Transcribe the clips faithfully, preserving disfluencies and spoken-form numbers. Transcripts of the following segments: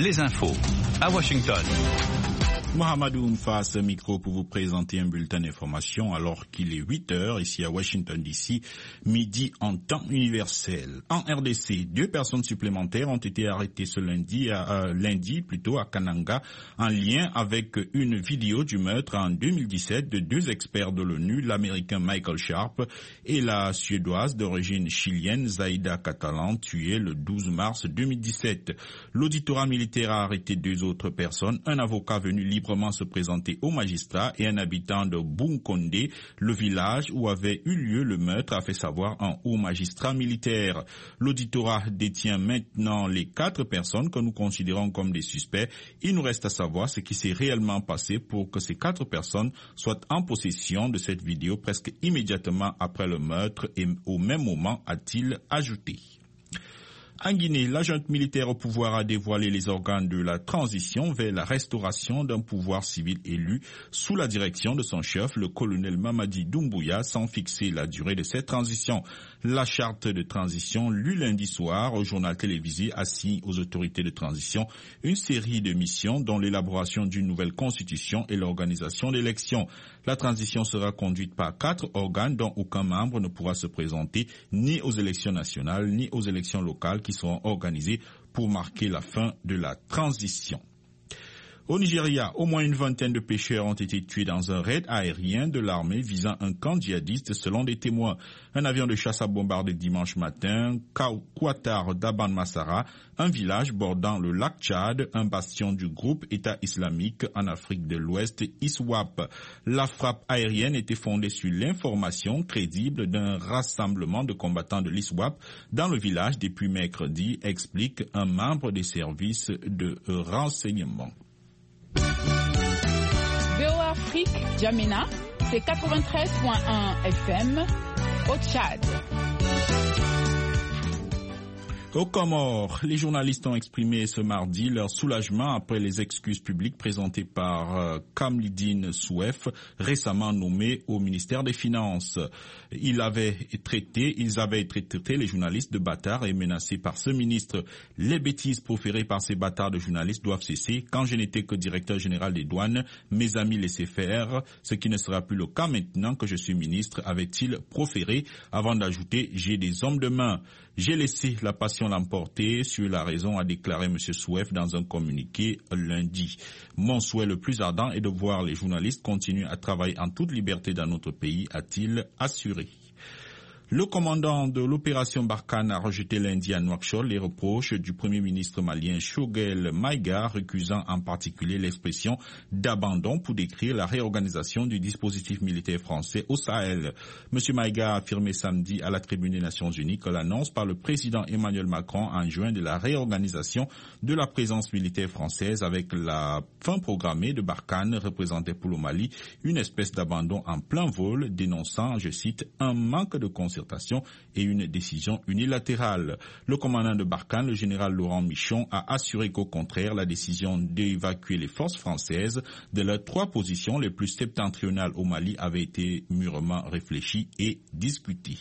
les infos à Washington. Mohamedou Oumfa, ce micro pour vous présenter un bulletin d'information alors qu'il est huit heures ici à Washington D C, midi en temps universel. En R D C, deux personnes supplémentaires ont été arrêtées ce lundi, à, euh, lundi plutôt à Kananga, en lien avec une vidéo du meurtre en deux mille dix-sept de deux experts de l'ONU, l'Américain Michael Sharp et la Suédoise d'origine chilienne Zaida Catalan, tuée le douze mars deux mille dix-sept. L'auditorat militaire a arrêté deux autres personnes, un avocat venu libre se présenter au magistrat et un habitant de Bunkonde, le village où avait eu lieu le meurtre, a fait savoir un haut magistrat militaire. L'auditorat détient maintenant les quatre personnes que nous considérons comme des suspects. Il nous reste à savoir ce qui s'est réellement passé pour que ces quatre personnes soient en possession de cette vidéo presque immédiatement après le meurtre et au même moment, a-t-il ajouté. En Guinée, la junte militaire au pouvoir a dévoilé les organes de la transition vers la restauration d'un pouvoir civil élu sous la direction de son chef, le colonel Mamadi Doumbouya, sans fixer la durée de cette transition. La charte de transition, lue lundi soir au journal télévisé, assigne aux autorités de transition une série de missions dont l'élaboration d'une nouvelle constitution et l'organisation d'élections. La transition sera conduite par quatre organes dont aucun membre ne pourra se présenter ni aux élections nationales ni aux élections locales qui seront organisées pour marquer la fin de la transition. Au Nigeria, au moins une vingtaine de pêcheurs ont été tués dans un raid aérien de l'armée visant un camp djihadiste selon des témoins. Un avion de chasse a bombardé dimanche matin Kouatar d'Aban Massara, un village bordant le lac Tchad, un bastion du groupe État islamique en Afrique de l'Ouest, ISWAP. La frappe aérienne était fondée sur l'information crédible d'un rassemblement de combattants de l'ISWAP dans le village depuis mercredi, explique un membre des services de renseignement. V O A Afrique, Djamena, c'est quatre-vingt-treize point un F M au Tchad. Aux Comores, les journalistes ont exprimé ce mardi leur soulagement après les excuses publiques présentées par euh, Kamaldeen Souef, récemment nommé au ministère des Finances. Il avait traité, ils avaient été traités, les journalistes, de bâtards et menacés par ce ministre. Les bêtises proférées par ces bâtards de journalistes doivent cesser. Quand je n'étais que directeur général des douanes, mes amis laissaient faire, ce qui ne sera plus le cas maintenant que je suis ministre, avait-il proféré, avant d'ajouter « j'ai des hommes de main ». J'ai laissé la passion l'emporter sur la raison, a déclaré M. Souef dans un communiqué lundi. Mon souhait le plus ardent est de voir les journalistes continuer à travailler en toute liberté dans notre pays, a-t-il assuré. Le commandant de l'opération Barkhane a rejeté lundi à Nouakchott les reproches du premier ministre malien Choguel Maïga, recusant en particulier l'expression d'abandon pour décrire la réorganisation du dispositif militaire français au Sahel. M. Maïga a affirmé samedi à la Tribune des Nations Unies que l'annonce par le président Emmanuel Macron en juin de la réorganisation de la présence militaire française avec la fin programmée de Barkhane représentait pour le Mali une espèce d'abandon en plein vol, dénonçant, je cite, un manque de concertation et une décision unilatérale. Le commandant de Barkhane, le général Laurent Michon, a assuré qu'au contraire, la décision d'évacuer les forces françaises de leurs trois positions les plus septentrionales au Mali avait été mûrement réfléchie et discutée.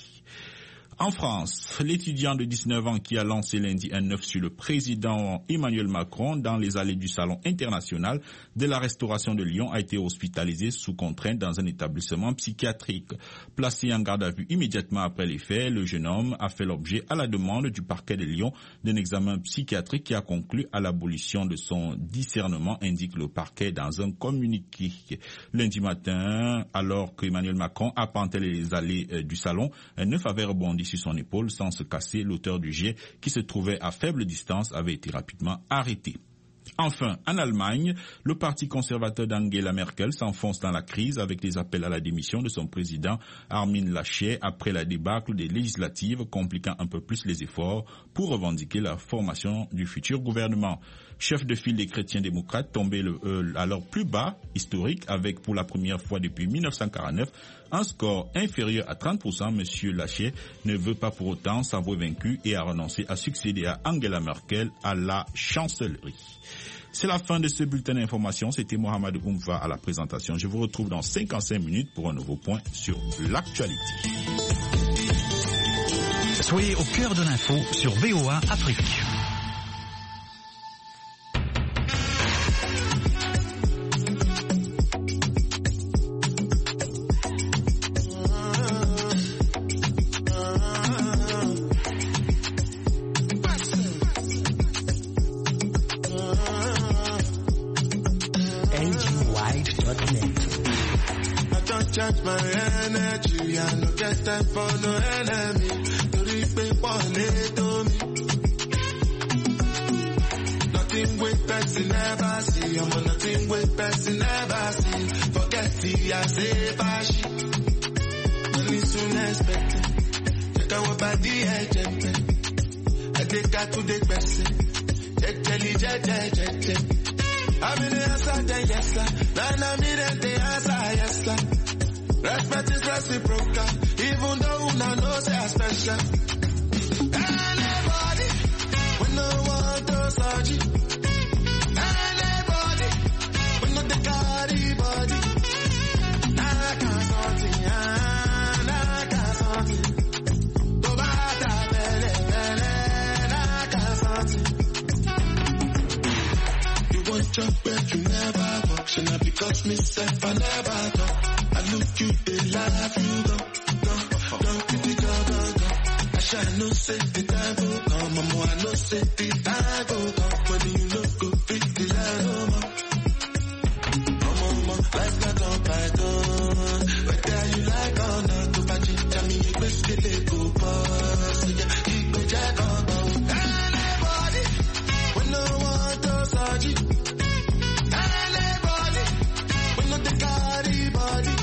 En France, l'étudiant de dix-neuf ans qui a lancé lundi un œuf sur le président Emmanuel Macron dans les allées du Salon international de la restauration de Lyon a été hospitalisé sous contrainte dans un établissement psychiatrique. Placé en garde à vue immédiatement après les faits, le jeune homme a fait l'objet à la demande du parquet de Lyon d'un examen psychiatrique qui a conclu à l'abolition de son discernement, indique le parquet dans un communiqué. Lundi matin, alors qu'Emmanuel Macron arpentait les allées du Salon, un œuf avait rebondi sur son épaule sans se casser. L'auteur du jet, qui se trouvait à faible distance, avait été rapidement arrêté. Enfin, en Allemagne, le parti conservateur d'Angela Merkel s'enfonce dans la crise avec des appels à la démission de son président Armin Laschet après la débâcle des législatives, compliquant un peu plus les efforts pour revendiquer la formation du futur gouvernement. Chef de file des chrétiens démocrates, tombé le, euh, à leur plus bas historique avec pour la première fois depuis mille neuf cent quarante-neuf un score inférieur à trente pour cent, M. Laschet ne veut pas pour autant s'avouer vaincu et a renoncé à succéder à Angela Merkel à la chancellerie. C'est la fin de ce bulletin d'information. C'était Mohamedou Oumfa à la présentation. Je vous retrouve dans cinquante-cinq minutes pour un nouveau point sur l'actualité. Soyez au cœur de l'info sur V O A Afrique. recharge my energy. I no get time for no enemy. To reap it to me. Nothing with person never see. I'm on nothing with person never see. Forget the I say bashi. Money soon expected. Check out what body agent. I take out to the person. Check jelly, check, check, check, check. I'm in the answer, then yes sir. Then I'm in the answer, yes sir. Respect is reciprocal. Even though una know say I special. Anybody, we no want to search it. Anybody, we know the carry body. I can't something, I can't something. Go back to bele, bele, I can't something. You want your bed, you never walk. Should not because myself, I never talk. I look you, they laugh, you go, go, go, go, go, go, go. I shall no say the time will come, mama, I no say the time will come. When you look go fit the line, oh, mama. Mama, mama, life not on python. Whether you like or not, to patch it, tell me you best get it, go, boss. Yeah, keep me jack on, go. Anybody, when no one does search it. Anybody, when no the carry body.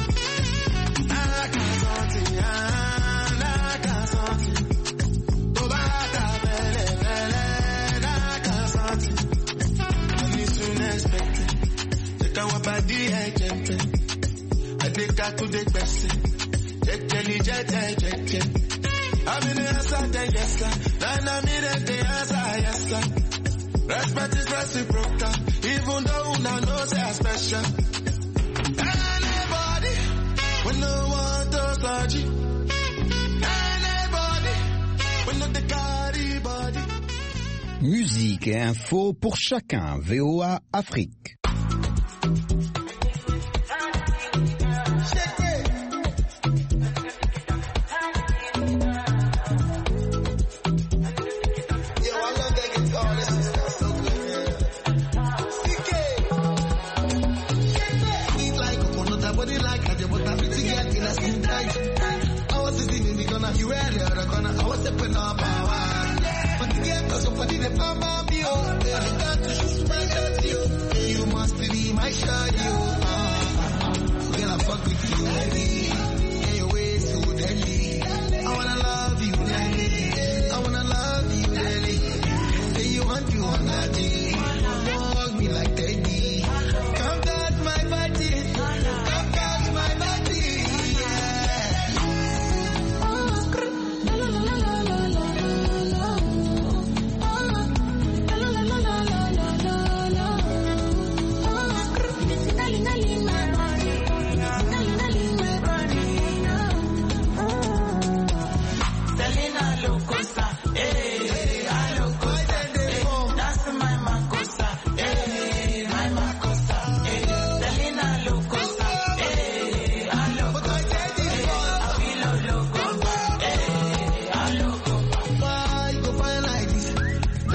I take out to the person. Check, jelly, check, check, check, check. I'm in the answer, then yes sir. Then I'm in the answer, yes sir. Respect is reciprocal. Even though una know say I special. Anybody, we no want to search it. Anybody, we know the carry body. Musique et info pour chacun. V O A Afrique. You ready or the corner? I was stepping up power. But the game cause somebody the palm of you. I got to shoot my at you. You must be my shot, you. Girl, I fuck with you, lady. And your ways so deadly. I wanna love you, lady. I wanna love you, lady. Say you want you on that day. Hug me like Teddy. Come touch my body. Come touch my body.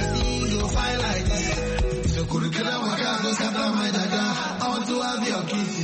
I want to have your kiss.